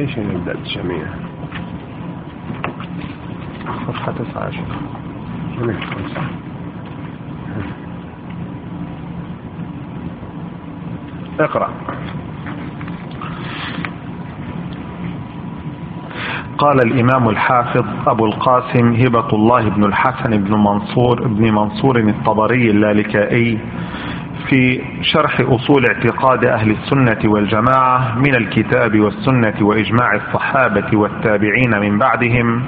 ايش نبدأ 900 صفحة 19 اقرأ. قال الإمام الحافظ أبو القاسم هبة الله بن الحسن بن منصور الطبري اللالكائي في شرح أصول اعتقاد أهل السنة والجماعة من الكتاب والسنة وإجماع الصحابة والتابعين من بعدهم: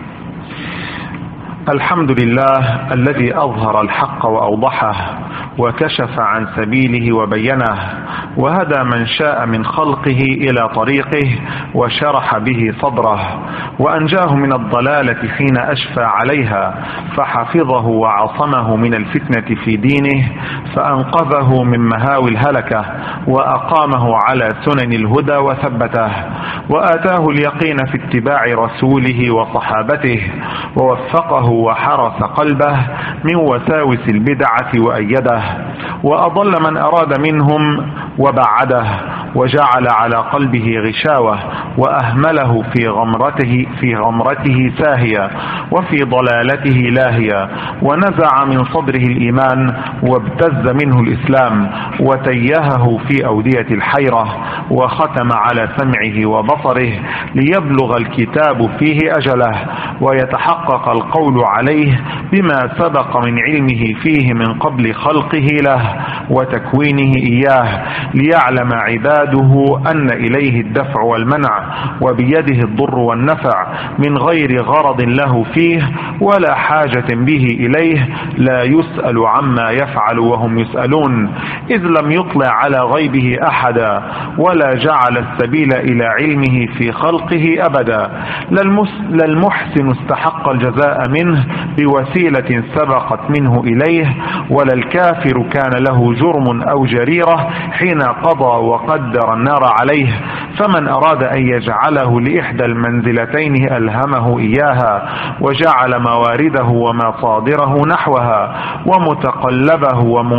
الحمد لله الذي أظهر الحق وأوضحه وكشف عن سبيله وبينه وهدى من شاء من خلقه إلى طريقه وشرح به صدره وأنجاه من الضلالة حين أشفى عليها فحفظه وعصمه من الفتنة في دينه فأنقذه من مهاوي الهلكة وأقامه على سنن الهدى وثبته وآتاه اليقين في اتباع رسوله وصحابته ووفقه وحرس قلبه من وساوس البدعة وأيده وأضل من أراد منهم وبعده وجعل على قلبه غشاوة وأهمله في غمرته ساهية وفي ضلالته لاهية ونزع من صدره الإيمان وابتز منه الإسلام وتيهه في أودية الحيرة وختم على سمعه وبصره ليبلغ الكتاب فيه أجله ويتحقق القول عليه بما سبق من علمه فيه من قبل خلقه له وتكوينه إياه ليعلم عباده أن إليه الدفع والمنع وبيده الضر والنفع من غير غرض له فيه ولا حاجة به إليه لا يسأل عما يفعل وهم يسألون إذ لم يطلع على غيبه أحدا ولا جعل السبيل إلى علمه في خلقه أبدا لا المحسن استحق الجزاء منه بوسيلة سبقت منه إليه ولا الكافر كان له جرم أو جريرة حين قضى وقدر النار عليه فمن أراد أن يجعله لإحدى المنزلتين ألهمه إياها وجعل موارده ومصادره نحوها ومتقلبه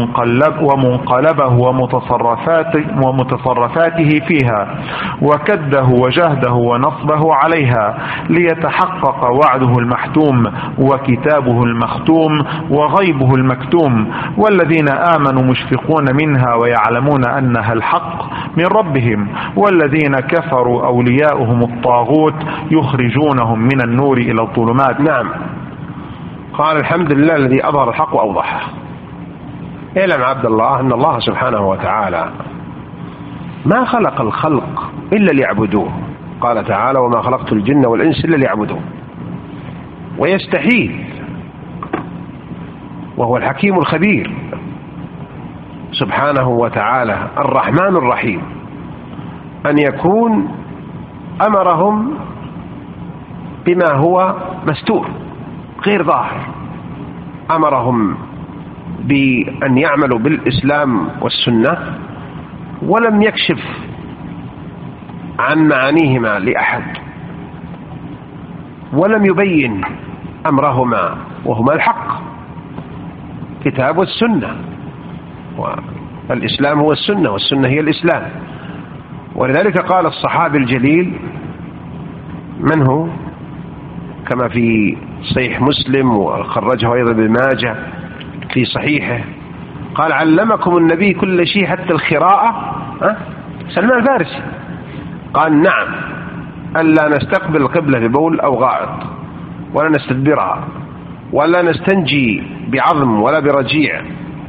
ومنقلبه ومتصرفاته فيها وكده وجهده ونصبه عليها ليتحقق وعده المحتوم وكتابه المختوم وغيبه المكتوم والذين آمنوا مشفقون منها ويعلمون أنها الحق من ربهم والذين كفروا أولياؤهم الطاغوت يخرجونهم من النور إلى الظلمات. نعم. قال الحمد لله الذي أظهر الحق وأوضحه. اعلم عبد الله أن الله سبحانه وتعالى ما خلق الخلق إلا ليعبدوه. قال تعالى: وما خلقت الجن والإنس إلا ليعبدوه. ويستحيل وهو الحكيم الخبير سبحانه وتعالى الرحمن الرحيم أن يكون أمرهم بما هو مستور غير ظاهر. أمرهم بأن يعملوا بالإسلام والسنة ولم يكشف عن معانيهما لأحد ولم يبين أمرهما وهما الحق كتاب والسنة والإسلام هو السنة والسنة هي الإسلام. ولذلك قال الصحابي الجليل من هو كما في صحيح مسلم وخرجه أيضا ابن ماجه في صحيحه قال: علمكم النبي كل شيء حتى الخراءة. سلمان الفارسي قال: نعم، ألا نستقبل القبلة ببول أو غائط ولا نستدبرها ولا نستنجي بعظم ولا برجيع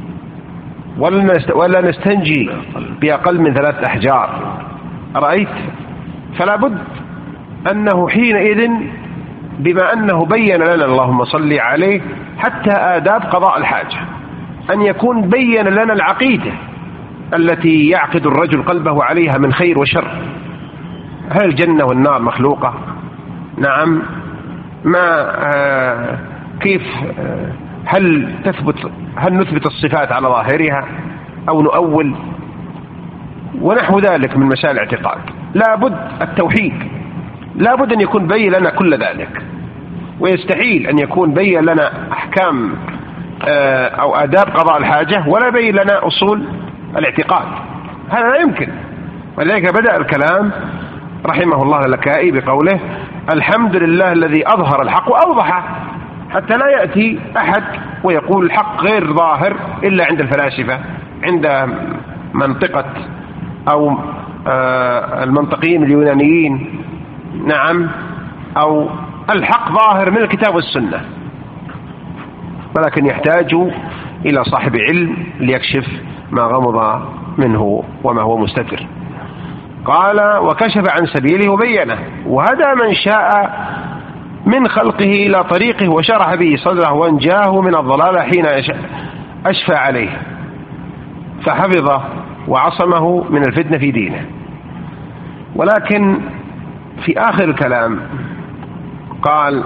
ولا نستنجي بأقل من 3 أحجار. رأيت؟ فلا بد أنه حينئذ بما أنه بين لنا اللهم صل عليه حتى آداب قضاء الحاجة أن يكون بين لنا العقيدة التي يعقد الرجل قلبه عليها من خير وشر. هل الجنة والنار مخلوقة؟ نعم. ما كيف هل نثبت الصفات على ظاهرها أو نؤول ونحو ذلك من مسائل الاعتقاد؟ لابد التوحيد لابد أن يكون بين لنا كل ذلك. ويستحيل أن يكون بين لنا أحكام أو آداب قضاء الحاجة ولا بين لنا أصول الاعتقاد. هذا لا يمكن. ولذلك بدأ الكلام رحمه الله اللالكائي بقوله: الحمد لله الذي أظهر الحق وأوضحه، حتى لا يأتي أحد ويقول الحق غير ظاهر إلا عند الفلاسفة، عند منطقة أو المنطقيين اليونانيين، نعم، أو الحق ظاهر من الكتاب والسنة، ولكن يحتاج إلى صاحب علم ليكشف ما غمض منه وما هو مستتر. قال: وكشف عن سبيله وبينه وهدى من شاء من خلقه إلى طريقه وشرح به صدره وانجاه من الضلال حين أشفى عليه فحفظه وعصمه من الفتنة في دينه. ولكن في آخر الكلام قال: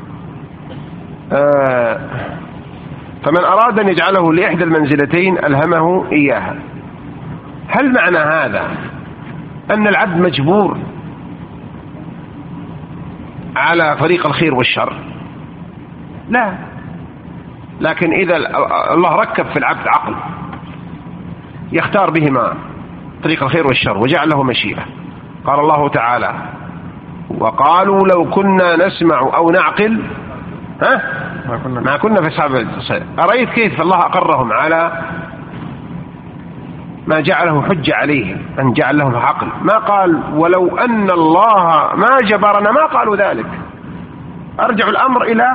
فمن أراد أن يجعله لإحدى المنزلتين ألهمه إياها. هل معنى هذا أن العبد مجبور على طريق الخير والشر؟ لا، لكن إذا الله ركب في العبد عقل يختار بهما طريق الخير والشر وجعل له مشيئة. قال الله تعالى: وقالوا لو كنا نسمع أو نعقل ما كنا في أصحاب السعير. أرأيت كيف الله أقرهم على ما جعله حجة عليهم، أن جعل لهم عقل. ما قال ولو أن الله ما جبرنا، ما قالوا ذلك. أرجع الأمر إلى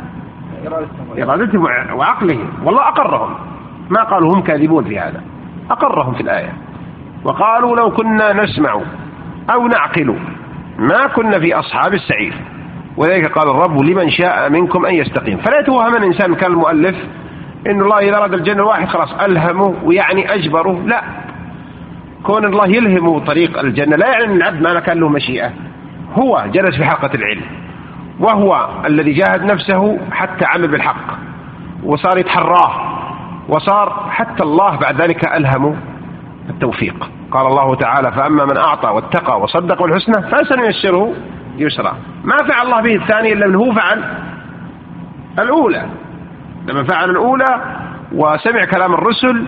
إرادتهم وعقلهم، والله أقرهم، ما قالوا هم كاذبون في هذا، أقرهم في الآية. وقالوا لو كنا نسمع أو نعقل ما كنا في أصحاب السعير. وذلك قال الرب: لمن شاء منكم أن يستقيم. فلا يتوهم الإنسان كالمؤلف إن الله إذا أراد الجنة الواحد خلاص ألهمه ويعني أجبره. لا، كون الله يلهمه طريق الجنة لا يعني أن العبد ما كان له مشيئة. هو جلس في حلقة العلم، وهو الذي جاهد نفسه حتى عمل بالحق وصار يتحراه، وصار حتى الله بعد ذلك ألهمه التوفيق. قال الله تعالى: فأما من أعطى واتقى وصدق بالحسنى فسنيسره يسرا. ما فعل الله به الثاني إلا من هو فعل الأولى. لما فعل الأولى وسمع كلام الرسل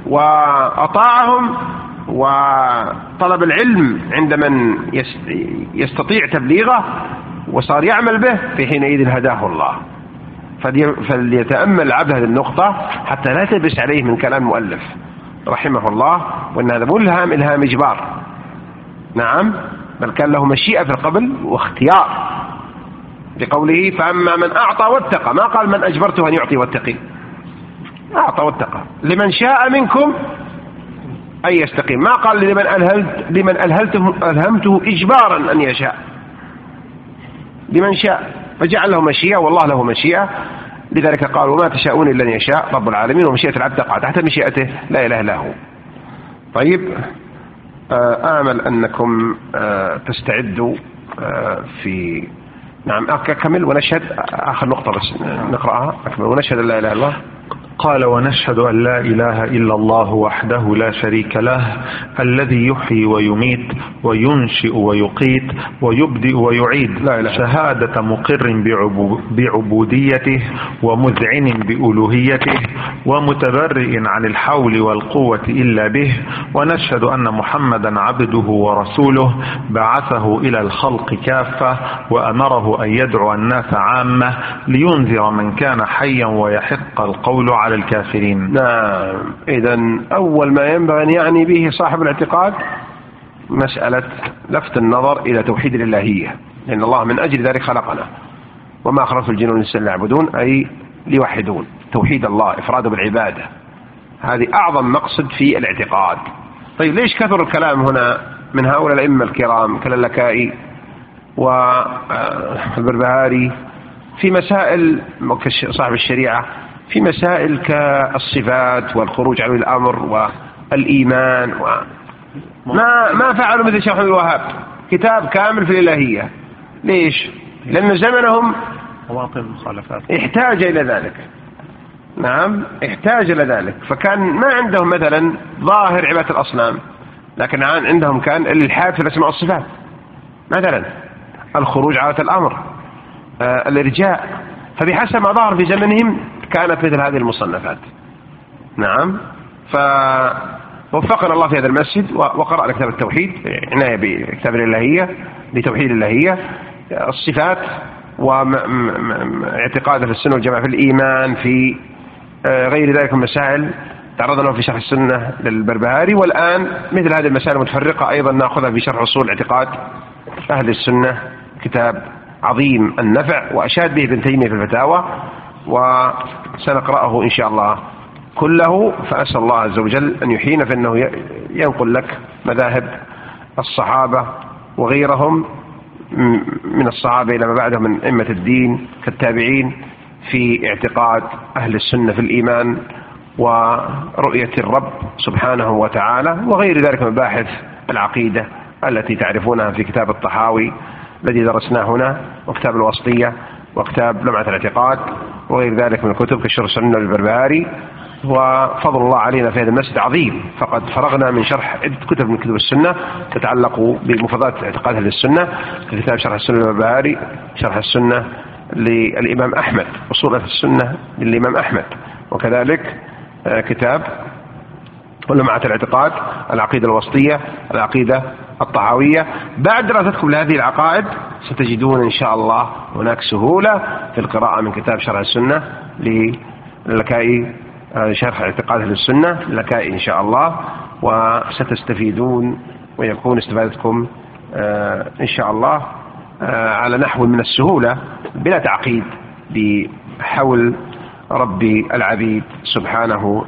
وأطاعهم وطلب العلم عند من يستطيع تبليغه وصار يعمل به، في حينئذ هداه الله. فليتأمل العبد هذه النقطة حتى لا تلبس عليه من كلام المؤلف رحمه الله وأن هذا ملهم إلهام إجبار. نعم، بل كان له مشيئة في القبل واختيار، بقوله: فأما من أعطى واتقى. ما قال من أجبرته أن يعطي واتقي، أعطى واتقى. لمن شاء منكم أن يستقيم. ما قال لمن ألهمته إجبارا أن يشاء، لمن شاء، فجعل له مشيئة، والله له مشيئة. لذلك قال: وما تشاءون إلا أن يشاء رب العالمين. ومشيئة العبد تقع تحت مشيئته لا إله إلا هو. طيب، آمل أنكم تستعدوا في نعم أكمل ونشهد آخر نقطة بس نقرأها. أكمل ونشهد لا إله إلا الله. قال: ونشهد أن لا إله إلا الله وحده لا شريك له، الذي يحيي ويميت وينشئ ويقيت ويبدئ ويعيد، شهادة مقر بعبوديته ومذعن بألوهيته ومتبرئ عن الحول والقوة إلا به. ونشهد أن محمدا عبده ورسوله بعثه إلى الخلق كافة وأمره أن يدعو الناس عامة لينذر من كان حيا ويحق القول على الكافرين. نعم، إذن أول ما ينبغي أن يعني به صاحب الاعتقاد مسألة لفت النظر إلى توحيد الإلهية، لأن الله من أجل ذلك خلقنا، وما خلقت الجن والإنس إلا ليعبدون، أي ليوحدون توحيد الله، إفراده بالعبادة. هذه أعظم مقصد في الاعتقاد. طيب، ليش كثر الكلام هنا من هؤلاء الأئمة الكرام كاللالكائي والبربهاري في مسائل صاحب الشريعة، في مسائل كالصفات والخروج عن الأمر والإيمان ما فعلوا مثل شيخ الوهاب كتاب كامل في الإلهية. ليش؟ لأن زمنهم احتاج إلى ذلك. نعم، احتاج إلى ذلك، فكان ما عندهم مثلا ظاهر عبادة الأصنام، لكن عندهم كان الإلحاد في الأسماء والصفات، مثلا الخروج عن الأمر، الإرجاء. فبحسب ما ظهر في زمنهم كانت مثل هذه المصنفات. نعم، وفقنا الله في هذا المسجد وقرأنا كتاب التوحيد، عناية بكتاب الإلهية بتوحيد الإلهية، الصفات، واعتقاد في السنة والجماعة في الإيمان، في غير ذلك من مسائل تعرضنا في شرح السنة للبربهاري. والآن مثل هذه المسائل المتفرقة أيضا نأخذها في شرح أصول اعتقاد أهل السنة، كتاب عظيم النفع وأشاد به ابن تيمية في الفتاوى، وسنقرأه إن شاء الله كله. فأسأل الله عز وجل أن يحيينا، فإنه ينقل لك مذاهب الصحابة وغيرهم من الصحابة إلى ما بعدهم من أئمة الدين كالتابعين في اعتقاد أهل السنة في الإيمان ورؤية الرب سبحانه وتعالى، وغير ذلك من مباحث العقيدة التي تعرفونها في كتاب الطحاوي الذي درسناه هنا، وكتاب الوسطية، وكتاب لمعة الاعتقاد، وغير ذلك من الكتب كشرح السنة للبربهاري. وفضل الله علينا في هذا المسجد عظيم، فقد فرغنا من شرح عدة كتب من كتب السنة تتعلق بمفردات اعتقاد أهل السنة، كتاب شرح السنة للبربهاري، شرح السنة للإمام أحمد، أصول السنة للإمام أحمد، وكذلك كتاب لمعة الاعتقاد، العقيدة الوسطية، العقيدة الطحاوية. بعد دراستكم لهذه العقائد ستجدون إن شاء الله هناك سهولة في القراءة من كتاب شرح السنة للكائي، شرح اعتقاد أهل السنة للكائي إن شاء الله، وستستفيدون ويكون استفادتكم إن شاء الله على نحو من السهولة بلا تعقيد، بحول رب العبيد سبحانه